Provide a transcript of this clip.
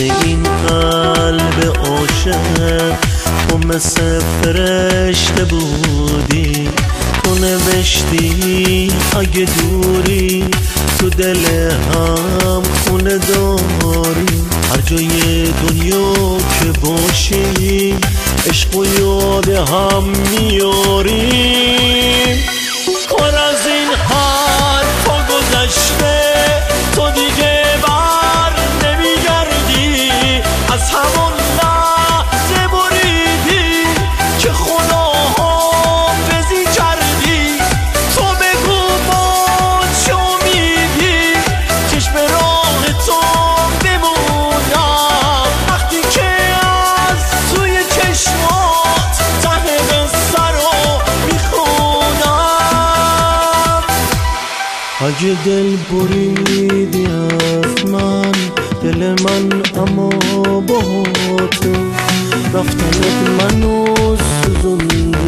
این قلب عاشق تو مثل فرشته بودی، تو نوشتی اگه دوری تو دل هم خونه داری، هر جای دنیا که باشی عشق و یاد هم میاریم. کار از این حرفا گذشته، تو دیگه بر نمیگردی، از همون لحظه بریدی که خدا حافظی کردی. تو بگو با چه امیدی چشم راه تو بمونم، وقتی که از توی چشمات ته قصه رو میخونم. اگه دل بریدی از من، دل من اما با تو رفتنت منو سوزونده،